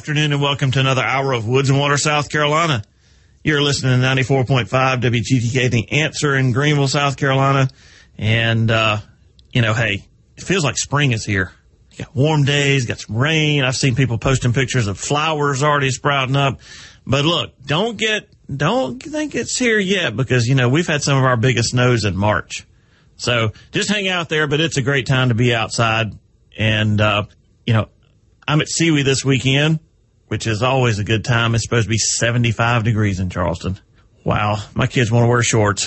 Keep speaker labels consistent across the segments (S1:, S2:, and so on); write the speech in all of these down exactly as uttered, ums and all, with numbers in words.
S1: afternoon and welcome to another hour of Woods and Water, South Carolina. You're listening to ninety-four point five W G T K, The Answer in Greenville, South Carolina. And, uh, you know, hey, it feels like spring is here. You got warm days, got some rain. I've seen people posting pictures of flowers already sprouting up. But look, don't get, don't think it's here yet because, you know, we've had some of our biggest snows in March. So just hang out there, but it's a great time to be outside. And, uh, you know, I'm at Seawee this weekend, which is always a good time. It's supposed to be seventy-five degrees in Charleston. Wow, my kids want to wear shorts.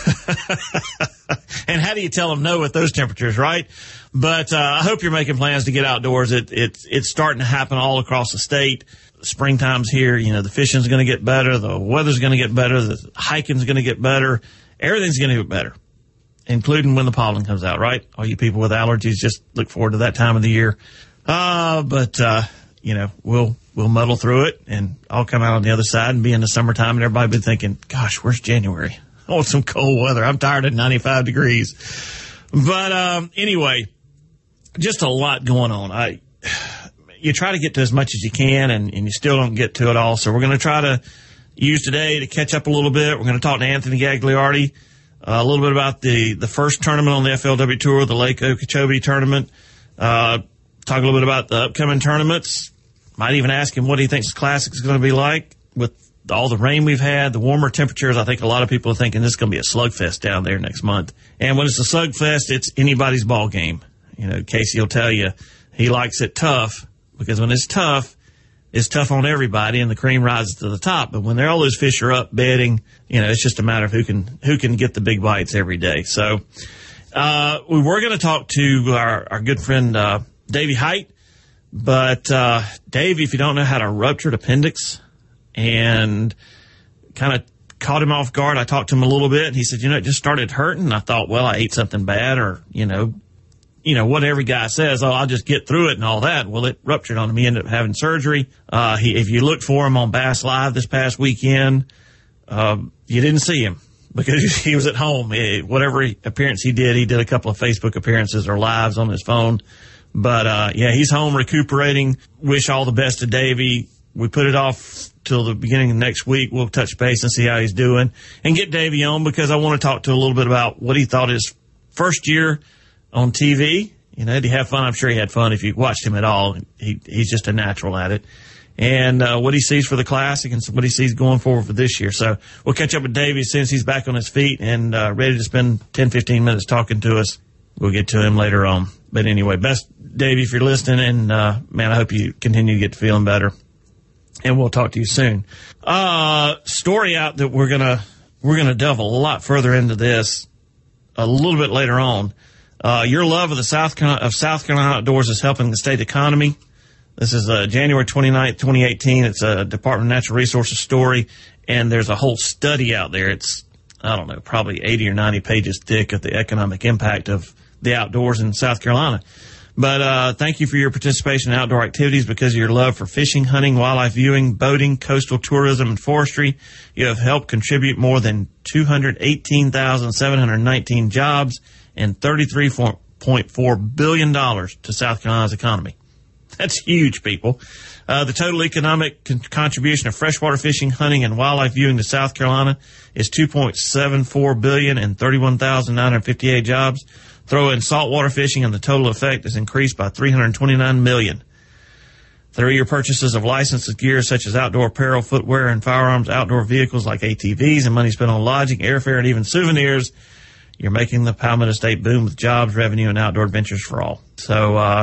S1: And how do you tell them no with those temperatures, right? But uh, I hope you're making plans to get outdoors. It, it, it's starting to happen all across the state. Springtime's here. You know, the fishing's going to get better. The weather's going to get better. The hiking's going to get better. Everything's going to get better, including when the pollen comes out, right? All you people with allergies, just look forward to that time of the year. Uh, but, uh, you know, we'll, we'll muddle through it and I'll come out on the other side and be in the summertime and everybody be thinking, gosh, where's January? I want some cold weather. I'm tired of ninety-five degrees. But, um, anyway, just a lot going on. I, you try to get to as much as you can and, and you still don't get to it all. So we're going to try to use today to catch up a little bit. We're going to talk to Anthony Gagliardi, uh, a little bit about the, the first tournament on the F L W Tour, the Lake Okeechobee tournament. Uh, Talk a little bit about the upcoming tournaments. Might even ask him what he thinks the Classic is going to be like with all the rain we've had, the warmer temperatures. I think a lot of people are thinking this is going to be a slugfest down there next month. And when it's a slugfest, it's anybody's ball game. You know, Casey will tell you he likes it tough because when it's tough, it's tough on everybody and the cream rises to the top. But when all those fish are up bedding, you know, it's just a matter of who can who can get the big bites every day. So uh, we were going to talk to our, our good friend uh Davey Height, but uh Dave, if you don't know, had a ruptured appendix and kind of caught him off guard. I talked to him a little bit and he said, you know, it just started hurting. And I thought, well, I ate something bad or, you know, you know, what every guy says, oh, I'll just get through it and all that. Well, it ruptured on him. He ended up having surgery. Uh, he, if you looked for him on Bass Live this past weekend, um, you didn't see him because he was at home. It, whatever he, appearance he did, he did a couple of Facebook appearances or lives on his phone. But, uh, yeah, he's home recuperating. Wish all the best to Davey. We put it off till the beginning of next week. We'll touch base and see how he's doing and get Davey on because I want to talk to him a little bit about what he thought his first year on T V. You know, did he have fun? I'm sure he had fun if you watched him at all. He, he's just a natural at it. And, uh, what he sees for the Classic and what he sees going forward for this year. So we'll catch up with Davey as soon as he's back on his feet and, uh, ready to spend ten, fifteen minutes talking to us. We'll get to him later on. But anyway, best, Davey, if you're listening, and, uh, man, I hope you continue to get feeling better. And we'll talk to you soon. Uh, story out that we're gonna, we're gonna delve a lot further into this a little bit later on. Uh, your love of the South Carolina, of South Carolina outdoors is helping the state economy. This is, uh, January twenty-ninth, twenty eighteen. It's a Department of Natural Resources story. And there's a whole study out there. It's, I don't know, probably eighty or ninety pages thick of the economic impact of the outdoors in South Carolina. But uh thank you for your participation in outdoor activities because of your love for fishing, hunting, wildlife viewing, boating, coastal tourism, and forestry. You have helped contribute more than two hundred eighteen thousand seven hundred nineteen jobs and thirty-three point four billion dollars to South Carolina's economy. That's huge, people. Uh, the total economic con- contribution of freshwater fishing, hunting, and wildlife viewing to South Carolina is two point seven four billion dollars and thirty-one thousand nine hundred fifty-eight jobs. Throw in saltwater fishing and the total effect is increased by three hundred twenty-nine million dollars. Through your purchases of licensed gear such as outdoor apparel, footwear, and firearms, outdoor vehicles like A T Vs, and money spent on lodging, airfare, and even souvenirs, you're making the Palmetto State boom with jobs, revenue, and outdoor adventures for all. So, uh,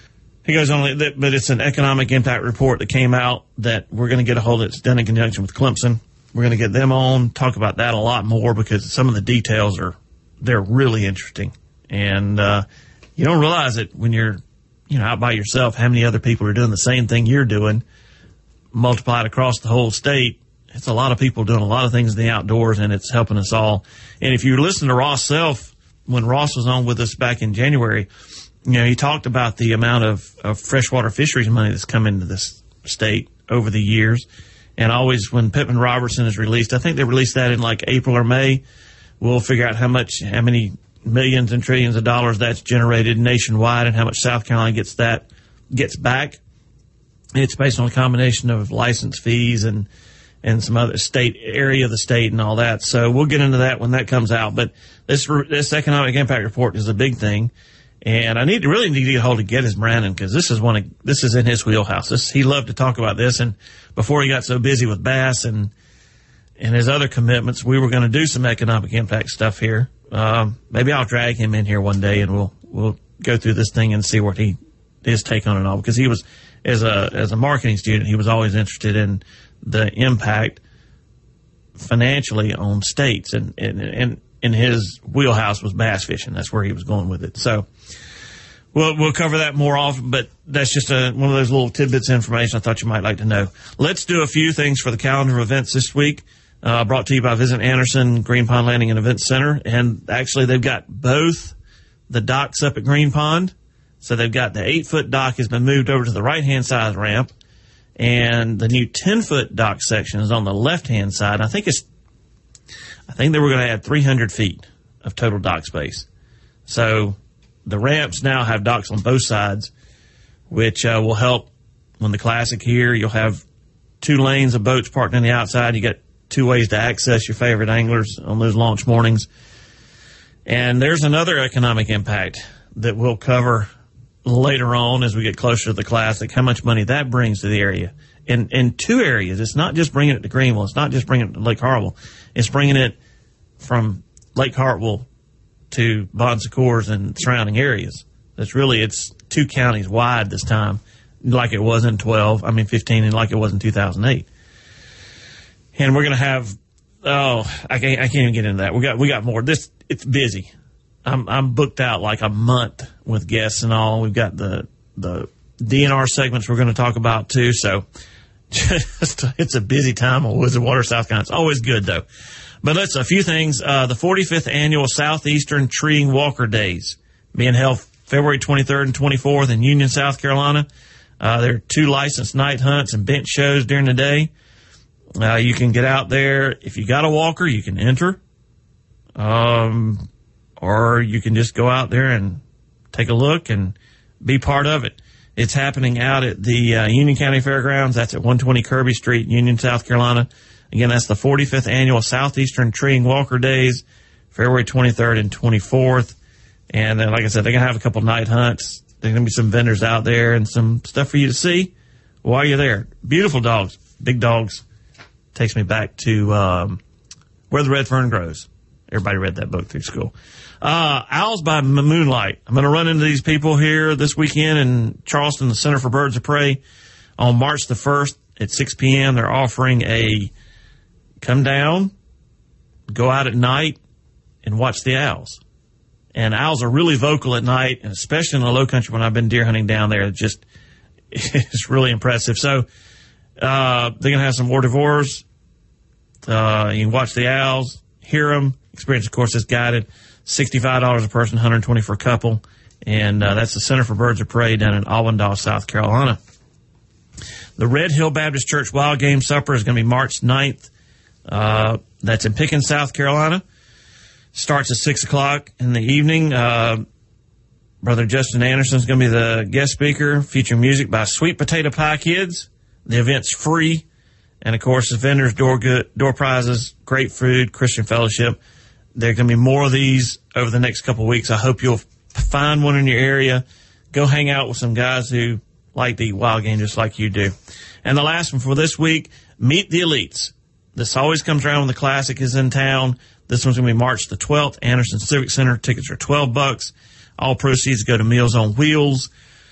S1: he goes on, but it's an economic impact report that came out that we're going to get a hold of. It's done in conjunction with Clemson. We're going to get them on, talk about that a lot more because some of the details are, they're really interesting. And, uh, you don't realize it when you're, you know, out by yourself, how many other people are doing the same thing you're doing, multiplied across the whole state. It's a lot of people doing a lot of things in the outdoors, and it's helping us all. And if you listen to Ross Self, when Ross was on with us back in January, you know, he talked about the amount of, of freshwater fisheries money that's come into this state over the years. And always when Pittman Robertson is released, I think they released that in like April or May, we'll figure out how much, how many millions and trillions of dollars that's generated nationwide and how much South Carolina gets that, gets back. It's based on a combination of license fees and, and some other state area of the state and all that. So we'll get into that when that comes out. But this, this economic impact report is a big thing. And I need to really need to get a hold of Geddes Brannon, because this is one of, this is in his wheelhouse. This, he loved to talk about this. And before he got so busy with Bass and, and his other commitments, we were going to do some economic impact stuff here. Um, maybe I'll drag him in here one day and we'll, we'll go through this thing and see what he, his take on it all, because he was, as a, as a marketing student, he was always interested in the impact financially on states, and, and, and in his wheelhouse was bass fishing. That's where he was going with it. So we'll, we'll cover that more often, but that's just a, one of those little tidbits of information I thought you might like to know. Let's do a few things for the calendar of events this week. Uh, brought to you by Visit Anderson, Green Pond Landing and Events Center. And actually they've got both the docks up at Green Pond. So they've got the eight-foot dock has been moved over to the right-hand side of the ramp, and the new ten-foot dock section is on the left-hand side. I think it's, I think they were going to add three hundred feet of total dock space. So the ramps now have docks on both sides, which uh, will help when the Classic here. You'll have two lanes of boats parked on the outside. You got two ways to access your favorite anglers on those launch mornings. And there's another economic impact that we'll cover later on as we get closer to the Classic, how much money that brings to the area. In, in two areas, it's not just bringing it to Greenville. It's not just bringing it to Lake Hartwell. It's bringing it from Lake Hartwell to Bon Secours and surrounding areas. It's really, it's two counties wide this time, like it was in twelve, I mean fifteen, and like it was in two thousand eight. And we're going to have, oh, I can't, I can't even get into that. We got, we got more. This, it's busy. I'm, I'm booked out like a month with guests and all. We've got the, the D N R segments we're going to talk about too. So just, it's a busy time on Woods and Water, South Carolina. It's always good though. But let's, a few things. Uh, the forty-fifth annual Southeastern Treeing Walker Days being held February twenty-third and twenty-fourth in Union, South Carolina. Uh, there are two licensed night hunts and bench shows during the day. Uh, you can get out there. If you got a walker, you can enter. Um, or you can just go out there and take a look and be part of it. It's happening out at the uh, Union County Fairgrounds. That's at one twenty Kirby Street, Union, South Carolina. Again, that's the forty-fifth annual Southeastern Treeing Walker Days, February twenty-third and twenty-fourth. And then, like I said, they're going to have a couple night hunts. There's going to be some vendors out there and some stuff for you to see while you're there. Beautiful dogs, big dogs. Takes me back to um, Where the Red Fern Grows. Everybody read that book through school. Uh, Owls by Moonlight. I'm going to run into these people here this weekend in Charleston, the Center for Birds of Prey, on March the first at six p.m. They're offering a come down, go out at night, and watch the owls. And owls are really vocal at night, and especially in the low country when I've been deer hunting down there. It's just, it's really impressive. So, uh, they're going to have some hors d'oeuvres. Uh, you can watch the owls, hear them. Experience, of course, is guided. sixty-five dollars a person, one hundred twenty dollars for a couple. And, uh, that's the Center for Birds of Prey down in Awendaw, South Carolina. The Red Hill Baptist Church Wild Game Supper is going to be March ninth. Uh, that's in Pickens, South Carolina. Starts at six o'clock in the evening. Uh, Brother Justin Anderson is going to be the guest speaker, featuring music by Sweet Potato Pie Kids. The event's free. And, of course, the vendors, door good, door prizes, great food, Christian fellowship. There are going to be more of these over the next couple of weeks. I hope you'll find one in your area. Go hang out with some guys who like to eat wild game just like you do. And the last one for this week, Meet the Elites. This always comes around when the Classic is in town. This one's going to be March the twelfth, Anderson Civic Center. Tickets are twelve bucks. All proceeds go to Meals on Wheels.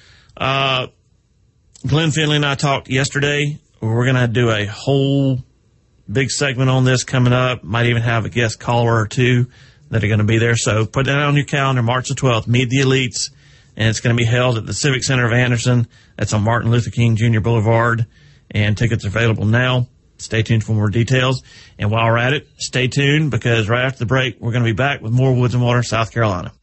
S1: Uh, Glenn Finley and I talked yesterday. We're going to do a whole big segment on this coming up. Might even have a guest caller or two that are going to be there. So put that on your calendar, March the twelfth, Meet the Elites. And it's going to be held at the Civic Center of Anderson. That's on Martin Luther King Junior Boulevard. And tickets are available now. Stay tuned for more details. And while we're at it, stay tuned, because right after the break, we're going to be back with more Woods and Water, South Carolina.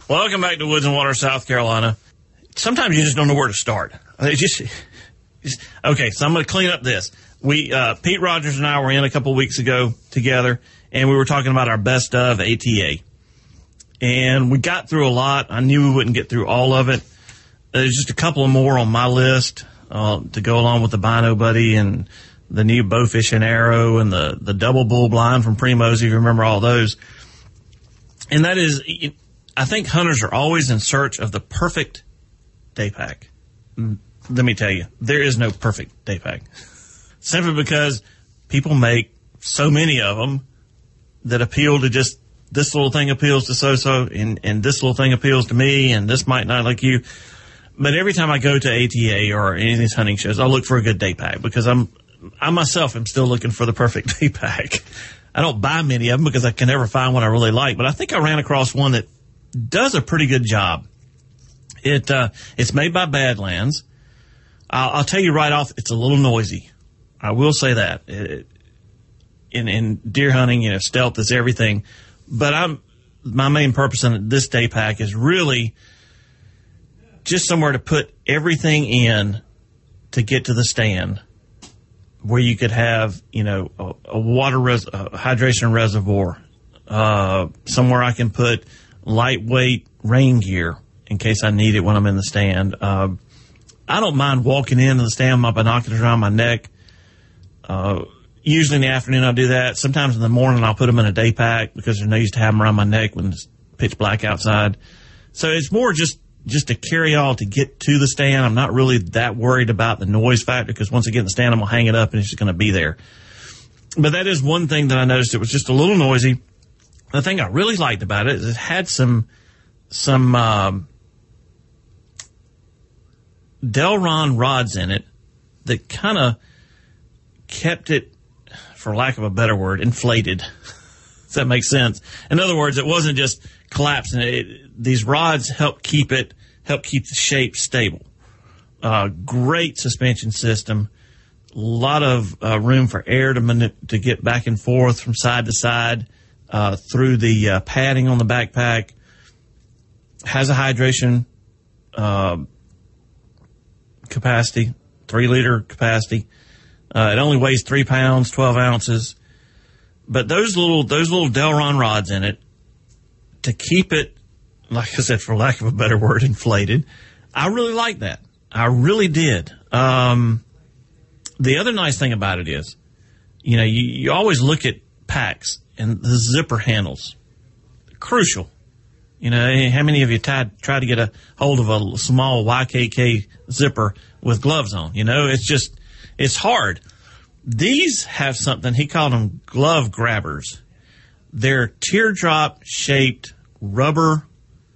S1: Welcome back to Woods and Water, South Carolina. Sometimes you just don't know where to start. It's just, just okay, so I'm going to clean up this. We, uh, Pete Rogers and I were in a couple weeks ago together, and we were talking about our best of A T A. And we got through a lot. I knew we wouldn't get through all of it. There's just a couple of more on my list uh, to go along with the Bino Buddy and the new Bowfish and Arrow and the, the double bull blind from Primo's, if you remember all those. And that is, I think hunters are always in search of the perfect day pack. Let me tell you, there is no perfect day pack. Simply because people make so many of them that appeal to just, this little thing appeals to so-so, and, and this little thing appeals to me, and this might not like you. But every time I go to A T A or any of these hunting shows, I look for a good day pack because I'm, I myself am still looking for the perfect day pack. I don't buy many of them because I can never find one I really like, but I think I ran across one that does a pretty good job. It, uh, it's made by Badlands. I'll, I'll tell you right off, it's a little noisy. I will say that. It, in, in deer hunting, you know, stealth is everything. But I'm, my main purpose in this day pack is really just somewhere to put everything in to get to the stand where you could have, you know, a, a water res, a hydration reservoir, uh, somewhere I can put lightweight rain gear in case I need it when I'm in the stand. Uh, I don't mind walking into the stand with my binoculars around my neck. Uh, usually in the afternoon I'll do that. Sometimes in the morning I'll put them in a day pack because there's no use to have them around my neck when it's pitch black outside. So it's more just, just to carry all to get to the stand. I'm not really that worried about the noise factor because once I get in the stand, I'm going to hang it up and it's just going to be there. But that is one thing that I noticed. It was just a little noisy. The thing I really liked about it is it had some, some, um, Delron rods in it that kind of kept it, for lack of a better word, inflated. Does that make sense? In other words, it wasn't just collapsing. It, these rods help keep it, help keep the shape stable. Uh, great suspension system. A lot of uh, room for air to mani- to get back and forth from side to side uh, through the uh, padding on the backpack. Has a hydration uh, capacity, three liter capacity. Uh, it only weighs three pounds, twelve ounces. But those little, those little Delron rods in it to keep it, like I said, for lack of a better word, inflated. I really like that. I really did. Um, the other nice thing about it is, you know, you, you always look at packs and the zipper handles. Crucial. You know, how many of you tried, tried to get a hold of a small Y K K zipper with gloves on? You know, it's just, it's hard. These have something, he called them glove grabbers. They're teardrop-shaped rubber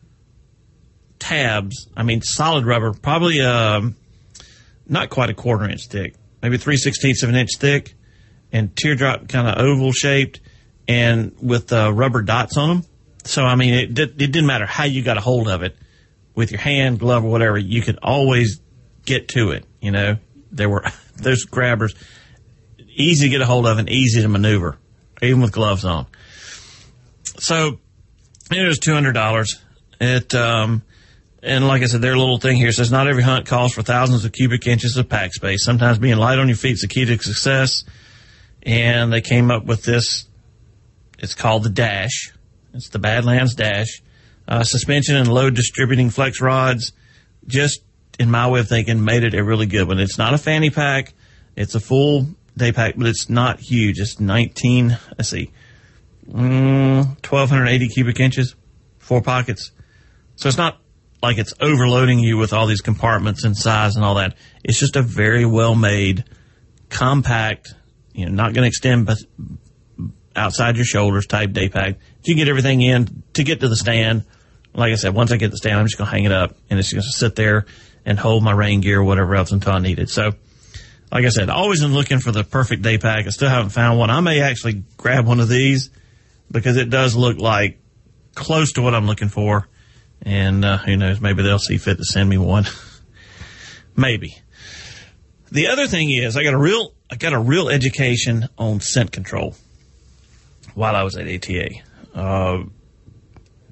S1: tabs. I mean, solid rubber, probably um, not quite a quarter inch thick, maybe three sixteenths of an inch thick, and teardrop kind of oval shaped, and with uh, rubber dots on them. So, I mean, it, it didn't matter how you got a hold of it, with your hand, glove, or whatever, you could always get to it, you know. There were those grabbers, easy to get a hold of and easy to maneuver, even with gloves on. So it was two hundred dollars. It, um, and like I said, their little thing here says, not every hunt calls for thousands of cubic inches of pack space. Sometimes being light on your feet is the key to success. And they came up with this. It's called the Dash. It's the Badlands Dash. Uh, suspension and load distributing flex rods. Just, in my way of thinking, made it a really good one. It's not a fanny pack. It's a full day pack, but it's not huge. It's nineteen, let's see, mm, twelve eighty cubic inches, four pockets. So it's not like it's overloading you with all these compartments and size and all that. It's just a very well made, compact, you know, not going to extend but outside your shoulders type day pack. You get everything in to get to the stand. Like I said, once I get to the stand, I'm just going to hang it up and it's going to sit there and hold my rain gear or whatever else until I need it. So, like I said, always am looking for the perfect day pack. I still haven't found one. I may actually grab one of these because it does look like close to what I'm looking for. And uh, who knows, maybe they'll see fit to send me one. Maybe. The other thing is, I got a real, I got a real education on scent control while I was at A T A. Uh,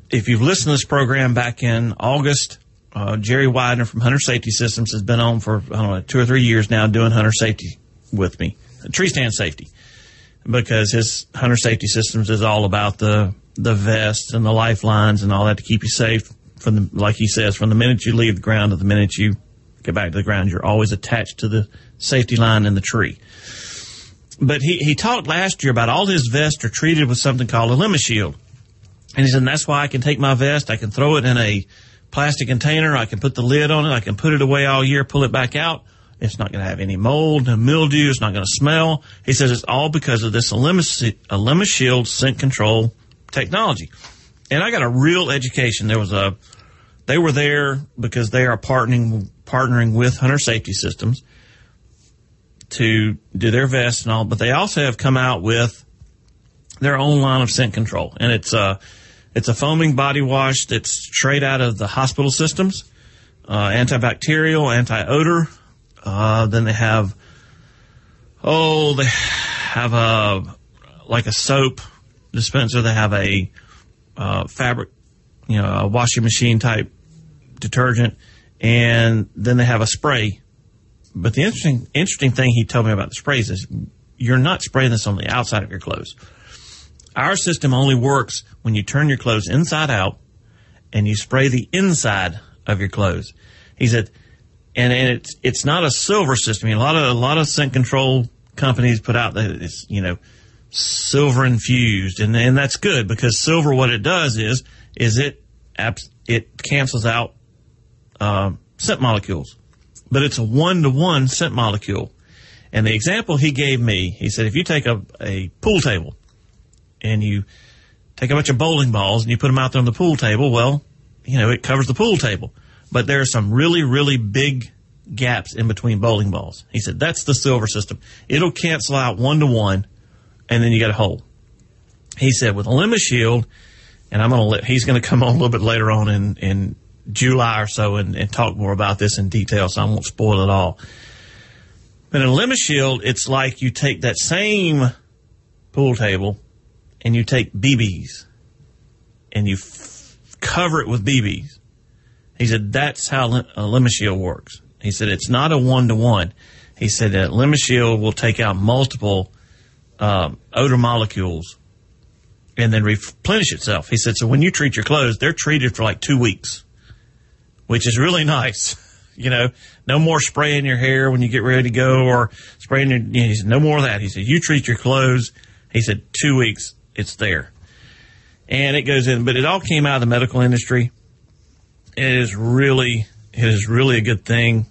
S1: if you've listened to this program back in August, uh, Jerry Widener from Hunter Safety Systems has been on for, I don't know, two or three years now doing hunter safety with me, tree stand safety, because his Hunter Safety Systems is all about the, the vests and the lifelines and all that to keep you safe from the, like he says, from the minute you leave the ground to the minute you get back to the ground, you're always attached to the safety line in the tree. But he, he talked last year about all his vests are treated with something called a LimaShield. And he said, and that's why I can take my vest, I can throw it in a plastic container, I can put the lid on it, I can put it away all year, pull it back out. It's not going to have any mold, no mildew, it's not going to smell. He says it's all because of this LimaShield scent control technology. And I got a real education. There was a, they were there because they are partnering, partnering with Hunter Safety Systems to do their vests and all, but they also have come out with their own line of scent control. And it's a, it's a foaming body wash that's straight out of the hospital systems, uh, antibacterial, anti-odor. Uh, then they have, oh, they have a, like a soap dispenser. They have a, uh, fabric, you know, a washing machine type detergent. And then they have a spray. But the interesting, interesting thing he told me about the sprays is you're not spraying this on the outside of your clothes. Our system only works when you turn your clothes inside out and you spray the inside of your clothes. He said, and, and it's, it's not a silver system. I mean, a lot of, a lot of scent control companies put out that it's, you know, silver infused. And, and that's good because silver, what it does is, is it, it cancels out, um, scent molecules. But it's a one-to-one scent molecule. And the example he gave me, he said, if you take a, a pool table and you take a bunch of bowling balls and you put them out there on the pool table, well, you know, it covers the pool table. But there are some really, really big gaps in between bowling balls. He said, that's the silver system. It'll cancel out one-to-one, and then you got a hole. He said, with a LimaShield, and I'm going to let, he's going to come on a little bit later on in, in July or so and, and talk more about this in detail, so I won't spoil it all. But in a LimaShield, it's like you take that same pool table and you take B Bs and you f- cover it with B Bs. He said that's how a LimaShield works. He said it's not a one-to-one. He said that LimaShield will take out multiple um, odor molecules and then replenish itself. He said, so when you treat your clothes, they're treated for like two weeks. Which is really nice. You know, no more spraying your hair when you get ready to go or spraying your, you know, he said, no more of that. He said, you treat your clothes. He said, two weeks, it's there. And it goes in, but it all came out of the medical industry. It is really, it is really a good thing.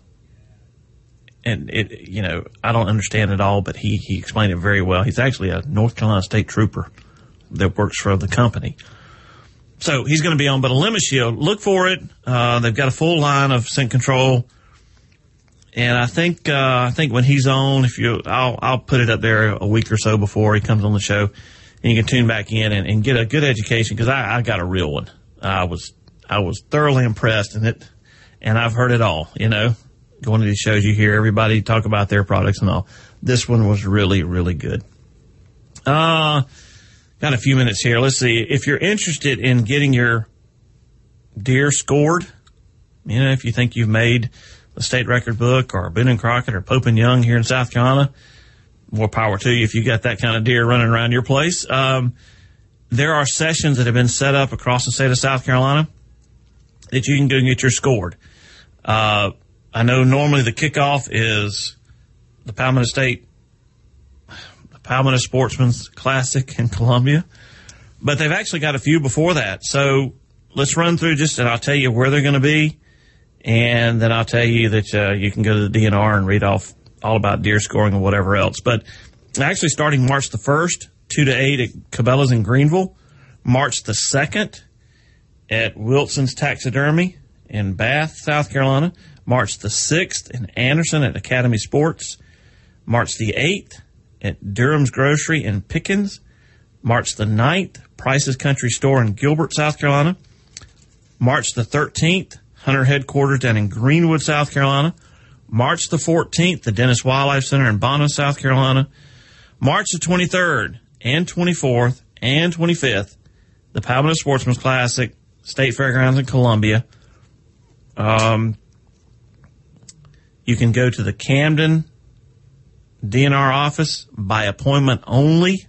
S1: And it, you know, I don't understand it all, but he, he explained it very well. He's actually a North Carolina state trooper that works for the company. So he's going to be on, but a LimaShield, look for it. Uh, they've got a full line of scent control. And I think, uh, I think when he's on, if you, I'll, I'll put it up there a week or so before he comes on the show and you can tune back in and, and get a good education because I, I got a real one. I was, I was thoroughly impressed in it and I've heard it all, you know, going to these shows, you hear everybody talk about their products and all. This one was really, really good. Uh, Got a few minutes here. Let's see. If you're interested in getting your deer scored, you know, if you think you've made the state record book or Boone and Crockett or Pope and Young here in South Carolina, more power to you if you got that kind of deer running around your place. Um, there are sessions that have been set up across the state of South Carolina that you can go and get your scored. Uh, I know normally the kickoff is the Palmetto State Palmetto Sportsman's Classic in Columbia, but they've actually got a few before that. So let's run through just, and I'll tell you where they're going to be, and then I'll tell you that uh, you can go to the D N R and read off all about deer scoring and whatever else. But actually starting March the first, two to eight at Cabela's in Greenville, March the second at Wilson's Taxidermy in Bath, South Carolina, March the sixth in Anderson at Academy Sports, March the eighth at Durham's Grocery in Pickens, March the ninth, Price's Country Store in Gilbert, South Carolina, March the thirteenth, Hunter Headquarters down in Greenwood, South Carolina, March the fourteenth, the Dennis Wildlife Center in Bono, South Carolina, March the twenty-third and twenty-fourth and twenty-fifth, the Palmetto Sportsman's Classic State Fairgrounds in Columbia. Um, you can go to the Camden D N R office by appointment only.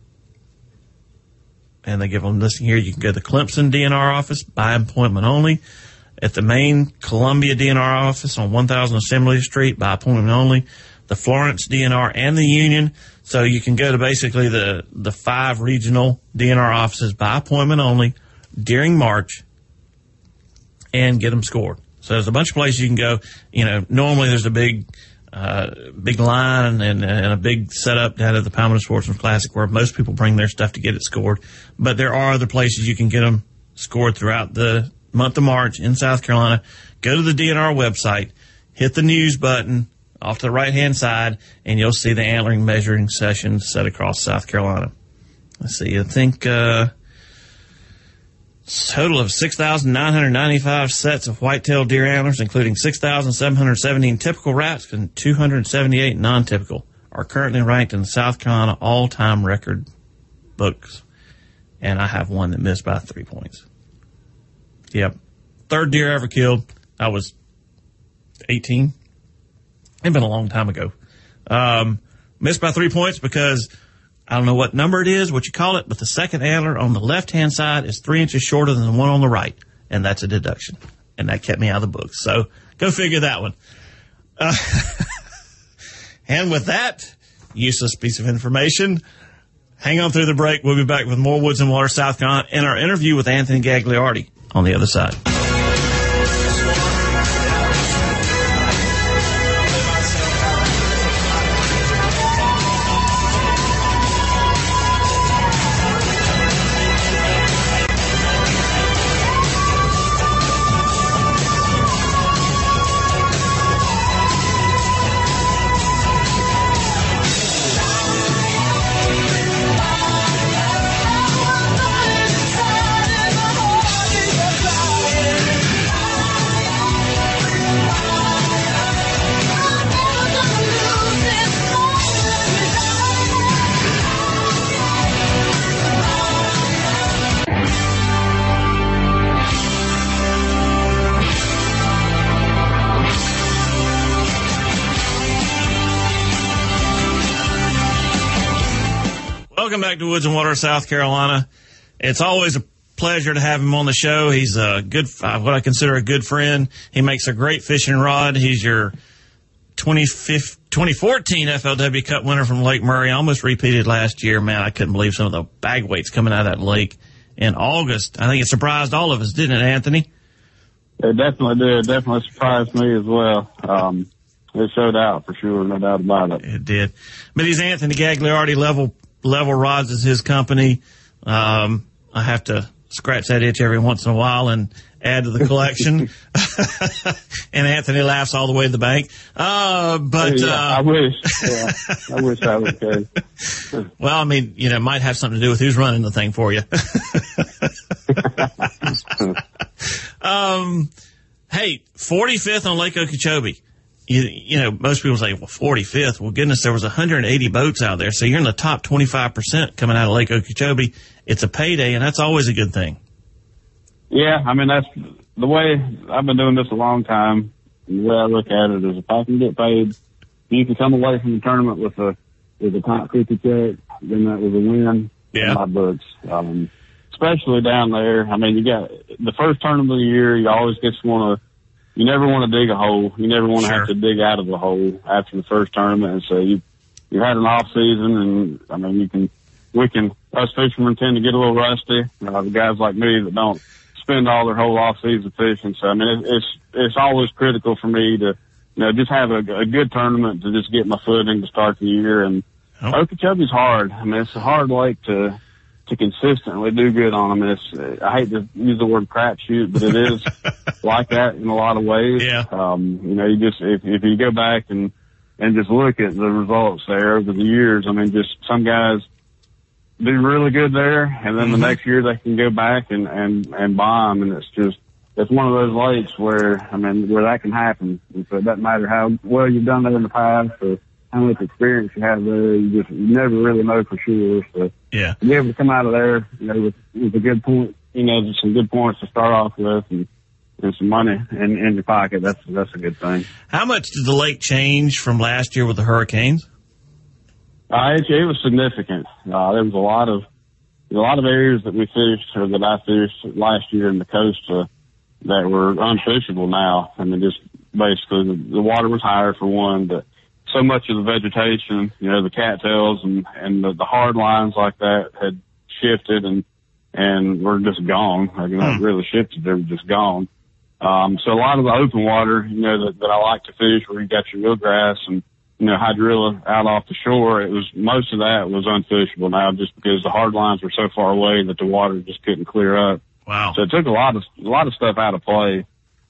S1: And they give them this here. You can go to the Clemson D N R office by appointment only. At the main Columbia D N R office on one thousand Assembly Street by appointment only. The Florence D N R and the Union. So you can go to basically the, the five regional D N R offices by appointment only during March and get them scored. So there's a bunch of places you can go. You know, normally there's a big, uh, big line and, and a big setup down at the Palmetto Sportsman's Classic where most people bring their stuff to get it scored. But there are other places you can get them scored throughout the month of March in South Carolina. Go to the D N R website, hit the news button off to the right-hand side, and you'll see the antlering measuring sessions set across South Carolina. Let's see, I think uh total of six thousand nine hundred ninety-five sets of white-tailed deer antlers, including six thousand seven hundred seventeen typical wraps and two hundred seventy-eight non-typical, are currently ranked in the South Carolina all-time record books. And I have one that missed by three points. Yep. Third deer ever killed. I was eighteen. It's been a long time ago. Um, missed by three points because I don't know what number it is, what you call it, but the second antler on the left-hand side is three inches shorter than the one on the right, and that's a deduction. And that kept me out of the books. So go figure that one. Uh, and with that useless piece of information, hang on through the break. We'll be back with more Woods and Water South Carolina and our interview with Anthony Gagliardi on the other side. Welcome back to Woods and Water, South Carolina. It's always a pleasure to have him on the show. He's a good, what I consider a good friend. He makes a great fishing rod. He's your twenty fourteen F L W Cup winner from Lake Murray. Almost repeated last year. Man, I couldn't believe some of the bag weights coming out of that lake in August. I think it surprised all of us, didn't it, Anthony?
S2: It definitely did. It definitely surprised me as well. Um, it showed out for sure, no doubt about it.
S1: It did. But he's Anthony Gagliardi. Level Level Rods is his company. Um, I have to scratch that itch every once in a while and add to the collection. And Anthony laughs all the way to the bank. Uh, but,
S2: yeah,
S1: uh,
S2: I wish, yeah, I wish I was good.
S1: Well, I mean, you know, it might have something to do with who's running the thing for you. um, hey, forty-fifth on Lake Okeechobee. You, you know, most people say, well, forty-fifth. Well, goodness, there was one hundred eighty boats out there. So you're in the top twenty-five percent coming out of Lake Okeechobee. It's a payday, and that's always a good thing.
S2: Yeah, I mean, that's the way I've been doing this a long time. And the way I look at it is if I can get paid, you can come away from the tournament with a, with a top fifty check, then that was a win
S1: yeah.
S2: in my books. Um, especially down there. I mean, you got the first tournament of the year, you always just want to, you never want to dig a hole. You never want to
S1: sure.
S2: have to dig out of the hole after the first tournament. And so you, you had an off season, and I mean, you can, we can, us fishermen tend to get a little rusty. Uh, the guys like me that don't spend all their whole off season fishing. So I mean, it, it's, it's always critical for me to, you know, just have a, a good tournament to just get my footing to start the year. And oh. Okeechobee's hard. I mean, it's a hard lake to, to consistently do good on them. It's, I hate to use the word crapshoot, but it is like that in a lot of ways.
S1: Yeah.
S2: Um, you know, you just, if, if you go back and, and just look at the results there over the years, I mean, just some guys do really good there, and then mm-hmm. the next year they can go back and, and, and bomb, and it's just, it's one of those lakes where, I mean, where that can happen. And so it doesn't matter how well you've done there in the past or how much experience you have there, you just, you never really know for sure. So
S1: yeah.
S2: to be able to come out of there, you know, with, with a good point you know, some good points to start off with and, and some money in, in your pocket. That's, that's a good thing.
S1: How much did the lake change from last year with the hurricanes?
S2: Uh, it, it was significant. Uh, there was a lot of, a lot of areas that we fished or that I fished last year in the coast, uh, that were unfishable now. I mean, just basically the, the water was higher for one, but so much of the vegetation, you know, the cattails and, and the, the hard lines like that had shifted and, and were just gone. I mean, not really shifted, they were just gone. Um, so a lot of the open water, you know, that, that I like to fish where you got your wheelgrass and, you know, hydrilla out off the shore, it was, most of that was unfishable now just because the hard lines were so far away that the water just couldn't clear up.
S1: Wow.
S2: So it took a lot of, a lot of stuff out of play.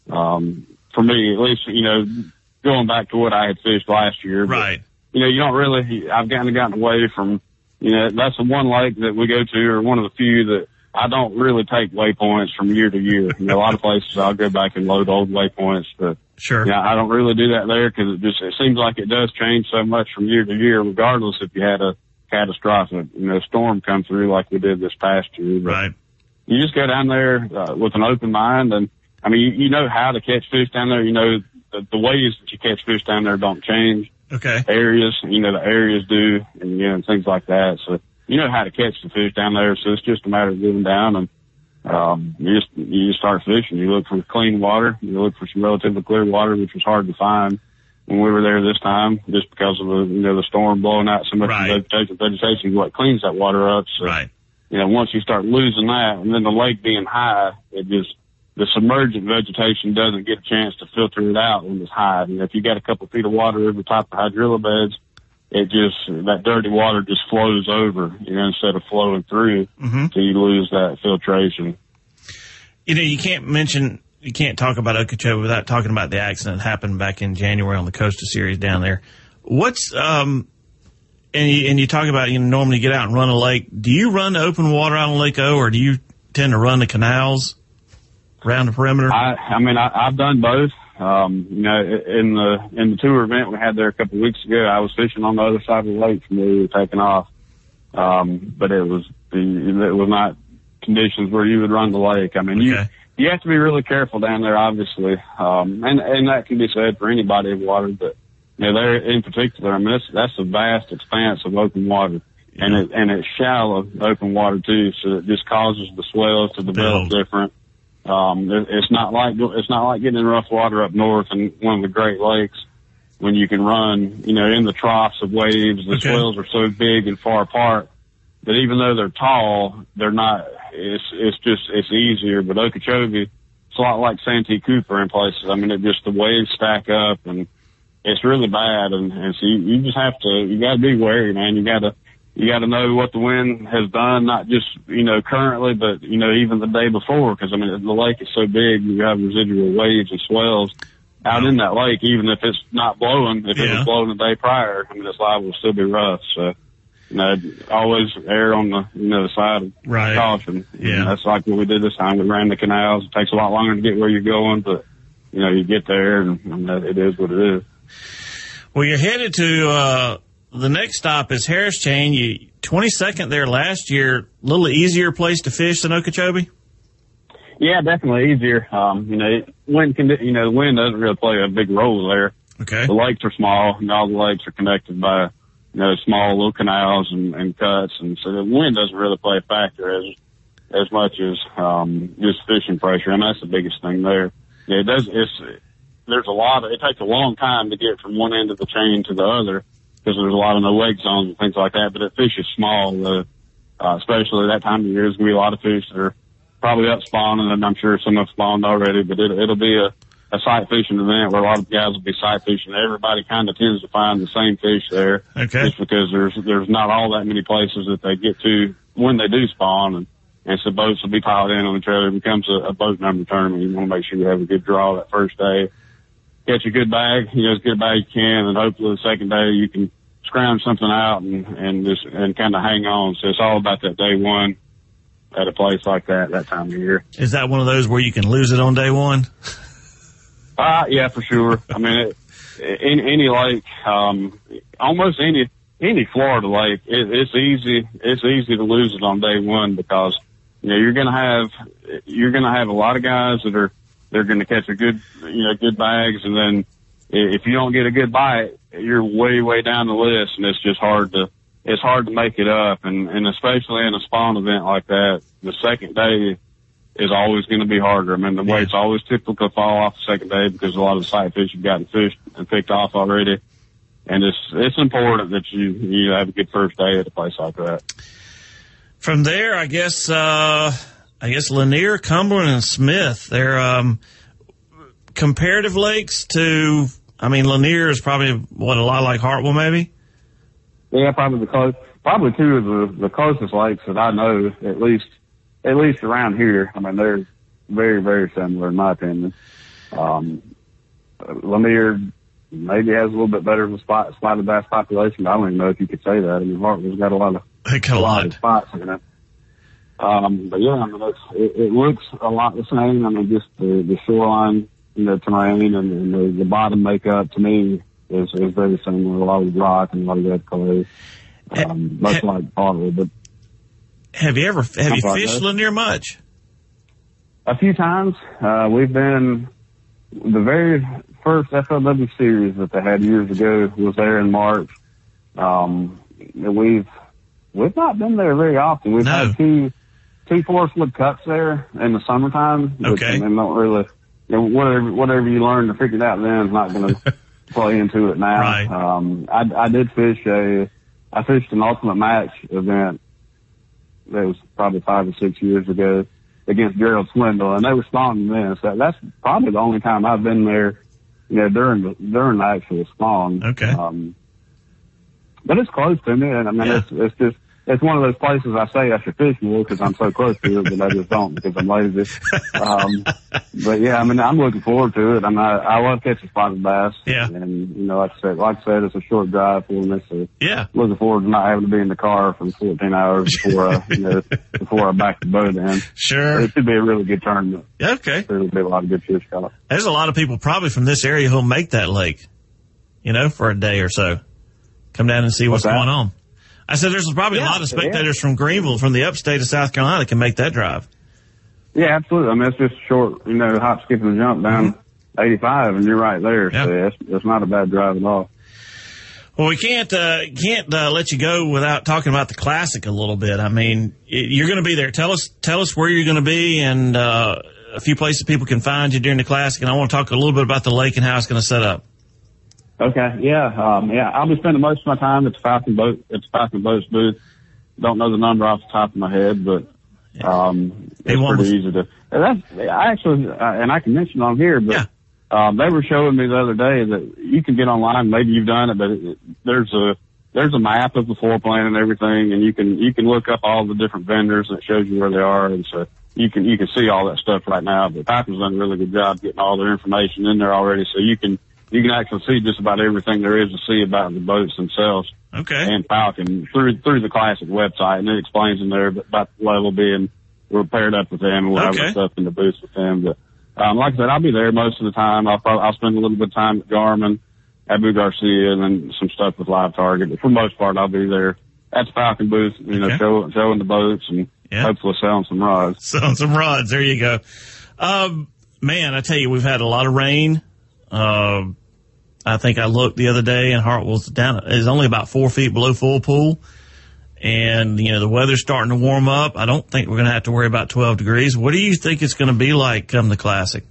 S2: Um, for me, at least, you know, going back to what I had fished last year. But,
S1: right.
S2: you know, you don't really, I've kind of gotten away from, you know, that's the one lake that we go to or one of the few that I don't really take waypoints from year to year. You know, a lot of places I'll go back and load old waypoints, but
S1: sure.
S2: Yeah, I don't really do that there because it just, it seems like it does change so much from year to year, regardless if you had a catastrophic, you know, storm come through like we did this past year. But
S1: right.
S2: You just go down there uh, with an open mind, and I mean, you, you know how to catch fish down there. You know the, the ways that you catch fish down there don't change.
S1: Okay.
S2: Areas, you know, the areas do, and you know, and things like that. So you know how to catch the fish down there. So it's just a matter of getting down and um, you just you just start fishing. You look for clean water. You look for some relatively clear water, which was hard to find when we were there this time, just because of the you know the storm blowing out so much
S1: right.
S2: of the vegetation. Vegetation what cleans that water up. So,
S1: right.
S2: You know, once you start losing that, and then the lake being high, it just, the submergent vegetation doesn't get a chance to filter it out when it's high. You know, if you got a couple feet of water over the top of hydrilla beds, it just, that dirty water just flows over, you know, instead of flowing through,
S1: mm-hmm.
S2: so you lose that filtration.
S1: You know, you can't mention, you can't talk about Okeechobee without talking about the accident that happened back in January on the Costa Series down there. What's, um, And you, and you talk about, you know, normally you get out and run a lake. Do you run the open water out on Lake O, or do you tend to run the canals around the perimeter?
S2: I, I mean, I, I've done both. Um, you know, in the, in the tour event we had there a couple of weeks ago, I was fishing on the other side of the lake from where we were taking off. Um, but it was the, it was not conditions where you would run the lake. I mean,
S1: okay.
S2: you, you have to be really careful down there, obviously. Um, and, and that can be said for any body of water, but you know, there in particular, I mean, that's, that's a vast expanse of open water, yeah. and it, and it's shallow open water too, so it just causes the swells to develop Build. different. Um, it, it's not like, it's not like getting in rough water up north in one of the Great Lakes when you can run, you know, in the troughs of waves. The okay. swells are so big and far apart that even though they're tall, they're not, it's, it's just, it's easier. But Okeechobee, it's a lot like Santee Cooper in places. I mean, it just, the waves stack up and it's really bad. And, and so you, you just have to, you gotta be wary, man. You gotta, you gotta know what the wind has done, not just, you know, currently, but, you know, even the day before. Cause I mean, the lake is so big, you have residual waves and swells out in that lake, even if it's not blowing. If yeah. it was blowing the day prior, I mean, it's liable to still be rough. So, you know, always err on the, you know, the side of
S1: right.
S2: caution.
S1: Yeah.
S2: And that's like what we did this time. We ran the canals. It takes a lot longer to get where you're going, but, you know, you get there and, and it is what it is.
S1: Well, you're headed to, uh, the next stop is Harris Chain. You, twenty-second there last year, a little easier place to fish than Okeechobee?
S2: Yeah, definitely easier. Um, you know, it, wind can, you know, the wind doesn't really play a big role there.
S1: Okay.
S2: The lakes are small and all the lakes are connected by, you know, small little canals and, and cuts. And so the wind doesn't really play a factor as, as much as, um, just fishing pressure. And that's the biggest thing there. Yeah, it does, it's, there's a lot of, it takes a long time to get from one end of the chain to the other because there's a lot of no wake zones and things like that. But if fish is small, uh, uh, especially that time of year, there's going to be a lot of fish that are probably up spawning, and I'm sure some have spawned already, but it, it'll be a, a sight fishing event where a lot of guys will be sight fishing. Everybody kind of tends to find the same fish there.
S1: Okay.
S2: Just because there's, there's not all that many places that they get to when they do spawn. And, and so boats will be piled in on each other. It becomes a, a boat number tournament. You want to make sure you have a good draw that first day. Catch a good bag, you know, as good a bag you can, and hopefully the second day you can scrounge something out and, and just, and kind of hang on. So it's all about that day one at a place like that, that time of year.
S1: Is that one of those where you can lose it on day one?
S2: Uh, yeah, for sure. I mean, it, any, any lake, um, almost any, any Florida lake, it, it's easy, it's easy to lose it on day one because you know, you're going to have, you're going to have a lot of guys that are, they're going to catch a good, you know, good bags. And then if you don't get a good bite, you're way, way down the list, and it's just hard to, it's hard to make it up. And, and especially in a spawn event like that, the second day is always going to be harder. I mean, the weights always typically fall off the second day because a lot of the sight fish have gotten fished and picked off already. And it's, it's important that you, you have a good first day at a place like that.
S1: From there, I guess, uh, I guess Lanier, Cumberland, and Smith, they're, um, comparative lakes to, I mean, Lanier is probably what, a lot like Hartwell maybe?
S2: Yeah, probably the close, probably two of the, the closest lakes that I know, at least, at least around here. I mean, they're very, very similar in my opinion. Um, Lanier maybe has a little bit better of a spot, spotted bass population. I don't even know if you could say that. I mean, Hartwell's got a lot of,
S1: they got a lot
S2: of spots in it. Um, but yeah, I mean, it's, it, it looks a lot the same. I mean, just the, the shoreline, you know, terrain and, and the, the bottom makeup to me is, is very similar. A lot of rock and a lot of red clay. Um, much ha- like Hartwell, but.
S1: Have you ever, have you fished Lanier much?
S2: A few times. Uh, we've been, the very first F L W series that they had years ago was there in March. Um, we've, we've not been there very often. We've
S1: no.
S2: had two, two four slip cuts there in the summertime.
S1: Okay.
S2: And don't really, you know, whatever, whatever you learn to figure it out then is not going to play into it now.
S1: Right.
S2: Um, I, I did fish a, I fished an ultimate match event. That was probably five or six years ago against Gerald Swindle, and they were spawning then. So that's probably the only time I've been there, you know, during the, during the actual spawn.
S1: Okay.
S2: Um, but it's close to me, and I mean,
S1: yeah.
S2: it's, it's just, it's one of those places I say I should fish more because I'm so close to it, but I just don't because I'm lazy. Um, but yeah, I mean, I'm looking forward to it. I mean, I, I love catching spotted bass.
S1: Yeah.
S2: And, you know, like I said, like I said, it's a short drive for me, so
S1: yeah.
S2: looking forward to not having to be in the car for fourteen hours before I, you know, before I back the boat in.
S1: Sure.
S2: It should be a really good tournament.
S1: Okay.
S2: There'll be a lot of good fish caught.
S1: There's a lot of people probably from this area who'll make that lake, you know, for a day or so. Come down and see what's, what's going on. I said there's probably yeah, a lot of spectators yeah. from Greenville, from the upstate of South Carolina, that can make that drive.
S2: Yeah, absolutely. I mean, it's just a short, you know, hop, skip, and jump down mm-hmm. eighty-five, and you're right there. Yep. So it's, it's not a bad drive at all.
S1: Well, we can't uh, can't uh, let you go without talking about the Classic a little bit. I mean, you're going to be there. Tell us tell us where you're going to be and uh, a few places people can find you during the Classic. And I want to talk a little bit about the lake and how it's going to set up.
S2: Okay, yeah, um, yeah. I'll be spending most of my time at the Falcon Boat, at the Falcon Boats booth. Don't know the number off the top of my head, but um, it's pretty was... easy to. That's I actually, uh, and I can mention on here, but yeah. um, they were showing me the other day that you can get online. Maybe you've done it, but it, there's a there's a map of the floor plan and everything, and you can you can look up all the different vendors and it shows you where they are, and so you can you can see all that stuff right now. But Piper's done a really good job getting all their information in there already, so you can. You can actually see just about everything there is to see about the boats themselves.
S1: Okay.
S2: And Falcon through through the Classic website, and it explains in there about the level being we're paired up with them and we'll
S1: okay.
S2: have stuff in the booths with them. But um, like I said, I'll be there most of the time. I'll probably, I'll spend a little bit of time at Garmin, Abu Garcia, and then some stuff with Live Target. But for the most part, I'll be there at the Falcon booth, you know,
S1: okay.
S2: show, showing the boats and yeah. hopefully selling some rods.
S1: Selling some rods. There you go. Um, man, I tell you, we've had a lot of rain. Uh, I think I looked the other day and Hartwell's down, is only about four feet below full pool. And, you know, the weather's starting to warm up. I don't think we're going to have to worry about twelve degrees. What do you think it's going to be like come the Classic?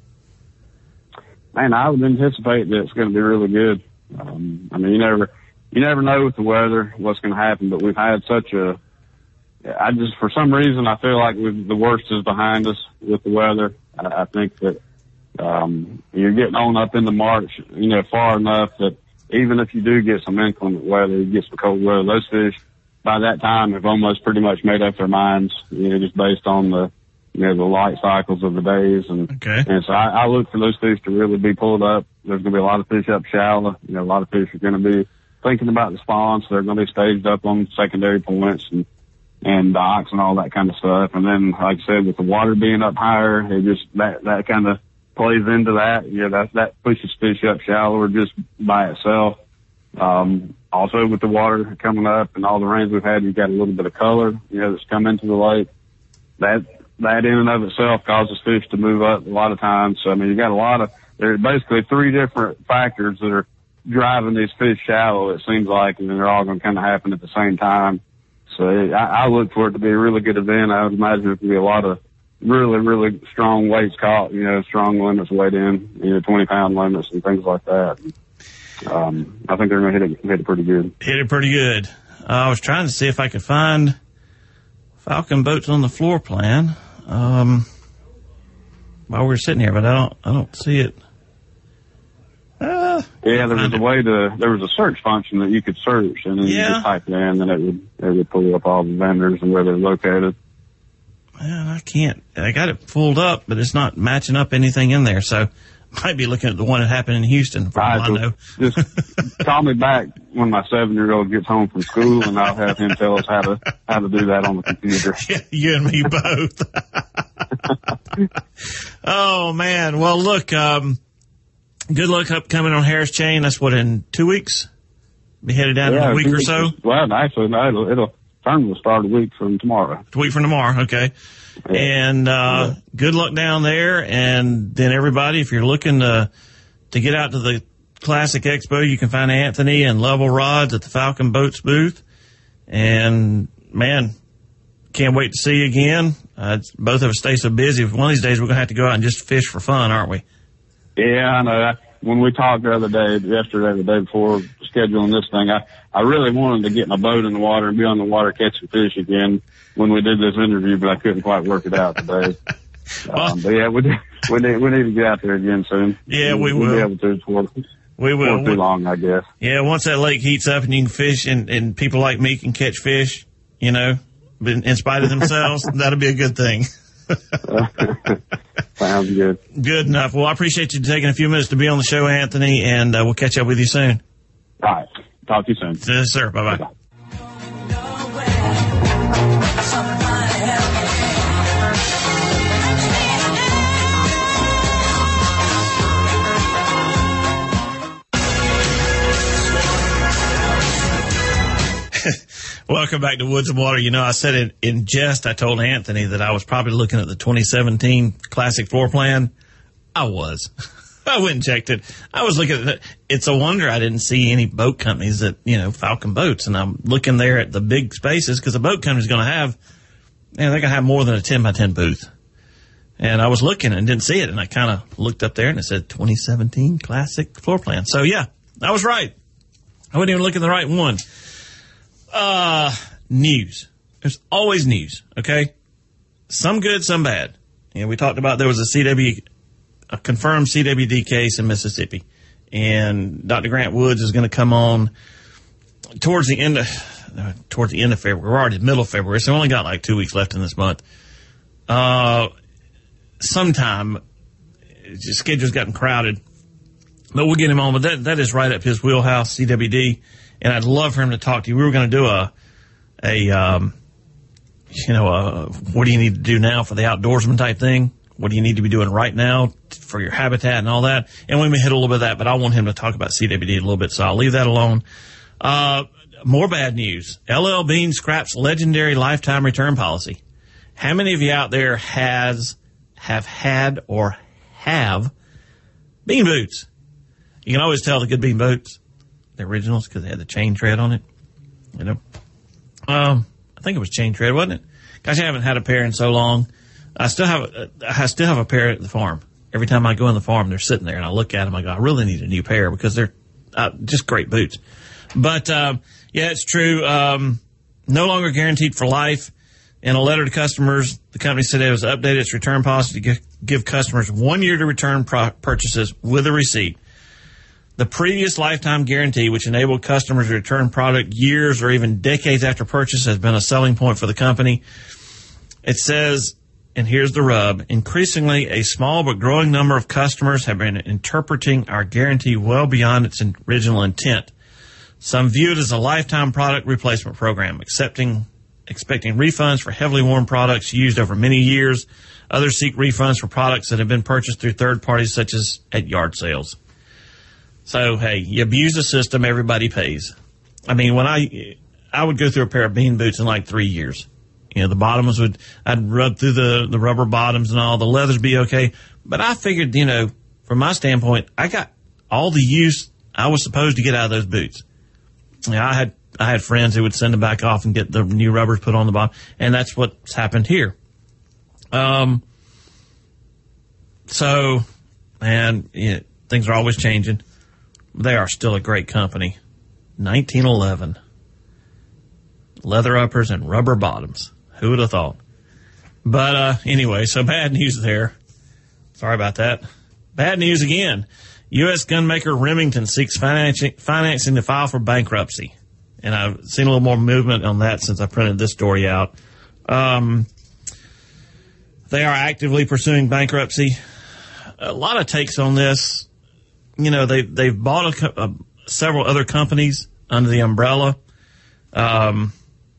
S2: Man, I would anticipate that it's going to be really good. Um, I mean, you never, you never know with the weather what's going to happen, but we've had such a, I just, for some reason, I feel like we've, the worst is behind us with the weather. I, I think that, Um, you're getting on up into March, you know, far enough that even if you do get some inclement weather, you get some cold weather, those fish by that time have almost pretty much made up their minds, you know, just based on the, you know, the light cycles of the days. And,
S1: okay.
S2: and so I, I look for those fish to really be pulled up. There's going to be a lot of fish up shallow. You know, a lot of fish are going to be thinking about the spawn, so they're going to be staged up on secondary points and, and docks and all that kind of stuff. And then, like I said, with the water being up higher, it just, that, that kind of, plays into that. Yeah, that that pushes fish up shallower just by itself. Um, also with the water coming up and all the rains we've had, you've got a little bit of color, you know, that's come into the lake. That that in and of itself causes fish to move up a lot of times. So, I mean, you got a lot of, there's basically three different factors that are driving these fish shallow, it seems like, and they're all going to kind of happen at the same time. So I, I look for it to be a really good event. I would imagine there could be a lot of really, really strong weights caught, you know, strong limits weighed in, you know, twenty pound limits and things like that. Um, I think they're going to hit it, hit it pretty good.
S1: Hit it pretty good. Uh, I was trying to see if I could find Falcon boats on the floor plan, um, while we were sitting here, but I don't, I don't see it. Uh,
S2: yeah, there was a way to, there was a search function that you could search, and then
S1: yeah.
S2: you could type it in, and it would, it would pull up all the vendors and where they're located.
S1: Man, I can't, I got it pulled up, but it's not matching up anything in there, so I might be looking at the one that happened in Houston, for all I know.
S2: Just call me back when my seven-year-old gets home from school, and I'll have him tell us how to, how to do that on the computer.
S1: Yeah, you and me both. Oh, man. Well, look, um, good luck upcoming on Harris Chain. That's what, in two weeks? Be headed down
S2: yeah,
S1: in a week or so?
S2: Well, actually, no, it'll, it'll turn will start a week from tomorrow.
S1: A week from tomorrow, okay. Yeah. And uh, yeah. Good luck down there. And then everybody, if you're looking to to get out to the Classic Expo, you can find Anthony and Level Rods at the Falcon Boats booth. And, man, can't wait to see you again. Uh, both of us stay so busy. One of these days we're going to have to go out and just fish for fun, aren't we?
S2: Yeah, I know. When we talked the other day, yesterday, the day before scheduling this thing, I, I really wanted to get my boat in the water and be on the water catching fish again when we did this interview, but I couldn't quite work it out today.
S1: Well,
S2: um, but yeah, we, we need, we need to get out there again soon.
S1: Yeah, we
S2: we'll
S1: will.
S2: Be able to before,
S1: we will.
S2: Before too long, I guess.
S1: Yeah, once that lake heats up and you can fish and, and people like me can catch fish, you know, in, in spite of themselves, that'll be a good thing.
S2: Sounds good.
S1: Good enough. Well, I appreciate you taking a few minutes to be on the show, Anthony, and uh, we'll catch up with you soon.
S2: All right. Talk to you soon.
S1: Yes, sir. Bye-bye. Bye-bye. Welcome back to Woods and Water. You know, I said in, in jest, I told Anthony that I was probably looking at the twenty seventeen Classic Floor Plan. I was. I went and checked it. I was looking at it. It's a wonder I didn't see any boat companies that, you know, Falcon Boats. And I'm looking there at the big spaces because the boat company's going to have, man, they're going to have more than a ten by ten booth. And I was looking and didn't see it. And I kind of looked up there and it said twenty seventeen Classic Floor Plan. So, yeah, I was right. I wasn't even looking at the right one. Uh, news. There's always news, okay? Some good, some bad. You know, we talked about there was a C W, a confirmed C W D case in Mississippi. And Doctor Grant Woods is going to come on towards the end of, uh, towards the end of February. We're already middle of February, so we only got like two weeks left in this month. Uh, sometime, his schedule's gotten crowded. But we'll get him on. But that, that is right up his wheelhouse, C W D. And I'd love for him to talk to you. We were going to do a, a, um, you know, a, what do you need to do now for the outdoorsman type thing? What do you need to be doing right now for your habitat and all that? And we may hit a little bit of that, but I want him to talk about C W D a little bit, so I'll leave that alone. Uh, more bad news. L L Bean scraps legendary lifetime return policy. How many of you out there has, have had or have bean boots? You can always tell the good bean boots. The originals, because they had the chain tread on it, you know. Um, I think it was chain tread, wasn't it? Gosh, I haven't had a pair in so long. I still have, a, I still have a pair at the farm. Every time I go in the farm, they're sitting there, and I look at them. I go, I really need a new pair because they're uh, just great boots. But uh, yeah, it's true. Um, no longer guaranteed for life. In a letter to customers, the company said it was updated its return policy to give, give customers one year to return pro- purchases with a receipt. The previous lifetime guarantee, which enabled customers to return product years or even decades after purchase, has been a selling point for the company. It says, and here's the rub, increasingly a small but growing number of customers have been interpreting our guarantee well beyond its original intent. Some view it as a lifetime product replacement program, accepting, expecting refunds for heavily worn products used over many years. Others seek refunds for products that have been purchased through third parties, such as at yard sales. So, hey, you abuse the system, everybody pays. I mean, when I I would go through a pair of bean boots in like three years. You know, the bottoms would, I'd rub through the, the rubber bottoms and all, the leathers be okay. But I figured, you know, from my standpoint, I got all the use I was supposed to get out of those boots. You know, I had, I had friends who would send them back off and get the new rubbers put on the bottom, and that's what's happened here. Um, so, man, you know, things are always changing. They are still a great company. nineteen eleven. Leather uppers and rubber bottoms. Who would have thought? But uh, anyway, so bad news there. Sorry about that. Bad news again. U S gunmaker Remington seeks financing, financing to file for bankruptcy. And I've seen a little more movement on that since I printed this story out. Um, they are actively pursuing bankruptcy. A lot of takes on this. You know, they, they've bought a, a, several other companies under the umbrella. Um,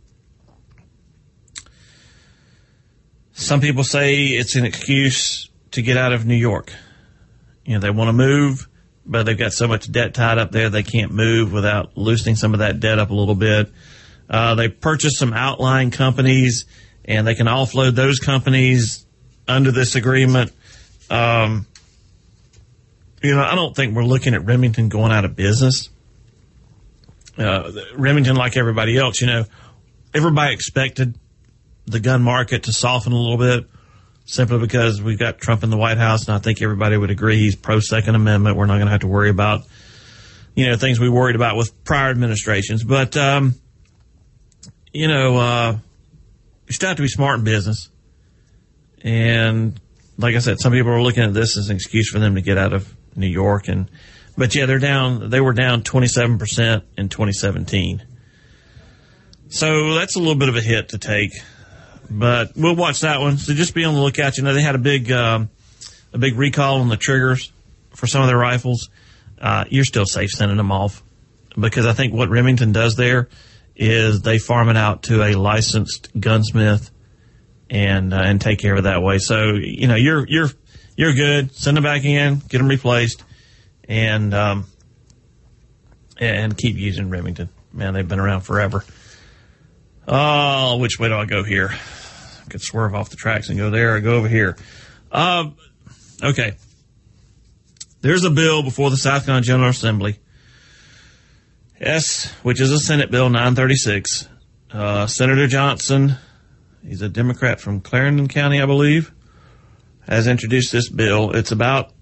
S1: some people say it's an excuse to get out of New York. You know, they want to move, but they've got so much debt tied up there they can't move without loosening some of that debt up a little bit. Uh, they purchased some outlying companies, and they can offload those companies under this agreement. Um, you know, I don't think we're looking at Remington going out of business. Uh, Remington, like everybody else, you know, everybody expected the gun market to soften a little bit simply because we've got Trump in the White House, and I think everybody would agree he's pro-Second Amendment. We're not going to have to worry about, you know, things we worried about with prior administrations. But, um, you know, uh, you still have to be smart in business. And like I said, some people are looking at this as an excuse for them to get out of New York. And but, yeah, they're down. They were down twenty-seven percent in twenty seventeen. So that's a little bit of a hit to take. But we'll watch that one. So just be on the lookout. You know, they had a big um, a big recall on the triggers for some of their rifles. Uh, you're still safe sending them off because I think what Remington does there is they farm it out to a licensed gunsmith and uh, and take care of it that way. So, you know, you're you're you're good. Send them back in, get them replaced, and um, and keep using Remington. Man, they've been around forever. Oh, which way do I go here? I could swerve off the tracks and go there or go over here. Uh, okay. There's a bill before the South Carolina General Assembly. S, which is a Senate Bill nine thirty-six. Uh, Senator Johnson, he's a Democrat from Clarendon County, I believe, has introduced this bill. It's about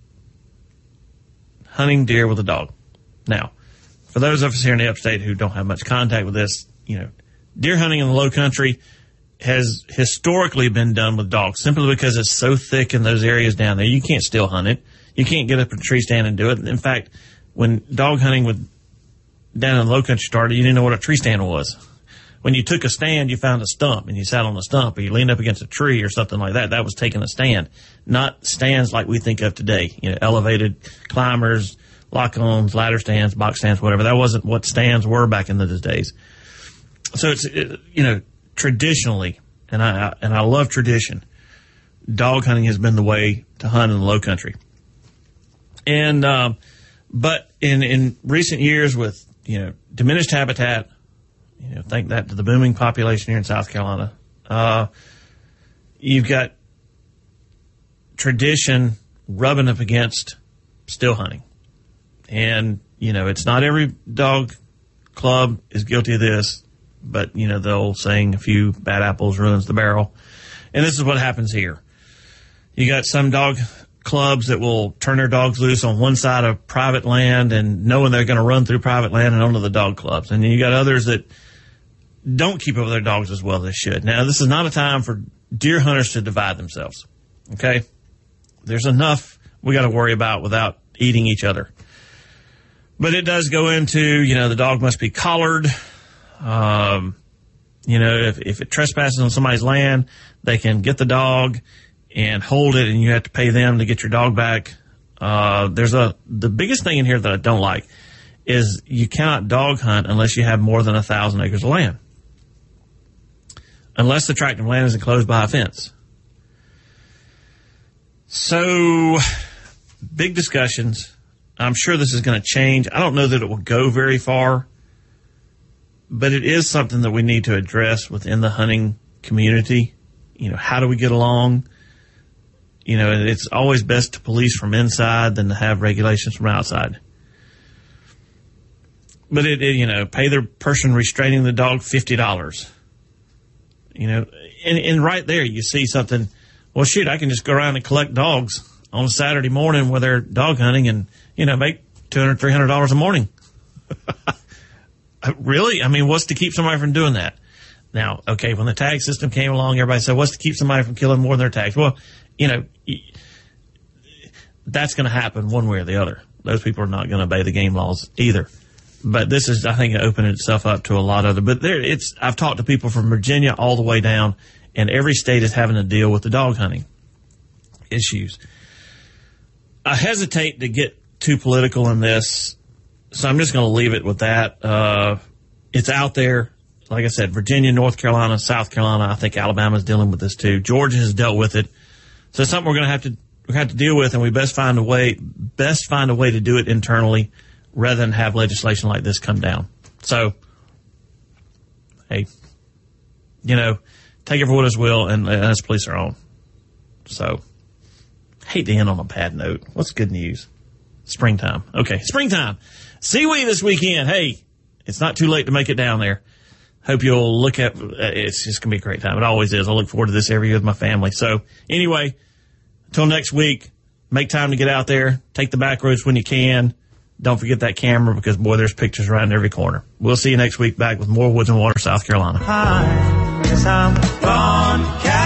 S1: hunting deer with a dog. Now, for those of us here in the upstate who don't have much contact with this, you know, deer hunting in the low country has historically been done with dogs simply because it's so thick in those areas down there. You can't still hunt it. You can't get up in a tree stand and do it. In fact, when dog hunting with down in the low country started, you didn't know what a tree stand was. When you took a stand, you found a stump and you sat on the stump or you leaned up against a tree or something like that. That was taking a stand, not stands like we think of today. You know, elevated climbers, lock-ons, ladder stands, box stands, whatever. That wasn't what stands were back in those days. So it's, it, you know, traditionally, and I, and I love tradition, dog hunting has been the way to hunt in the low country. And, um, but in, in recent years with, you know, diminished habitat, you know, thank that to the booming population here in South Carolina, uh, you've got tradition rubbing up against still hunting. And, you know, it's not every dog club is guilty of this. But, you know, the old saying, a few bad apples ruins the barrel. And this is what happens here. You got some dog clubs that will turn their dogs loose on one side of private land and knowing they're going to run through private land and onto the dog clubs. And then you got others that don't keep up with their dogs as well as they should. Now, this is not a time for deer hunters to divide themselves. Okay? There's enough we got to worry about without eating each other. But it does go into, you know, the dog must be collared. Um, you know, if, if it trespasses on somebody's land, they can get the dog and hold it, and you have to pay them to get your dog back. Uh, there's a, the biggest thing in here that I don't like is you cannot dog hunt unless you have more than a thousand acres of land. Unless the tract of land is enclosed by a fence. So, big discussions. I'm sure this is going to change. I don't know that it will go very far. But it is something that we need to address within the hunting community. You know, how do we get along? You know, it's always best to police from inside than to have regulations from outside. But it, it you know, pay the person restraining the dog fifty dollars. You know, and, and right there you see something. Well, shoot, I can just go around and collect dogs on a Saturday morning where they're dog hunting and, you know, make two hundred dollars, three hundred dollars a morning. Really? I mean, what's to keep somebody from doing that? Now, okay, when the tag system came along, everybody said, what's to keep somebody from killing more than their tags? Well, you know, that's going to happen one way or the other. Those people are not going to obey the game laws either. But this is, I think, opening itself up to a lot of other. But there, it's. I've talked to people from Virginia all the way down, and every state is having to deal with the dog hunting issues. I hesitate to get too political in this, so I'm just going to leave it with that. Uh, it's out there. Like I said, Virginia, North Carolina, South Carolina. I think Alabama's dealing with this too. Georgia has dealt with it. So it's something we're going to have to we have to deal with, and we best find a way best find a way to do it internally rather than have legislation like this come down. So, hey, you know, take it for what it's will, and us police our own. So, hate to end on a bad note. What's good news? Springtime. Okay, springtime. Seaweed this weekend. Hey, it's not too late to make it down there. Hope you'll look at, uh, it's just going to be a great time. It always is. I look forward to this every year with my family. So anyway, until next week, make time to get out there. Take the back roads when you can. Don't forget that camera because, boy, there's pictures right in every corner. We'll see you next week back with more Woods and Water, South Carolina. Hi, 'cause I'm gone.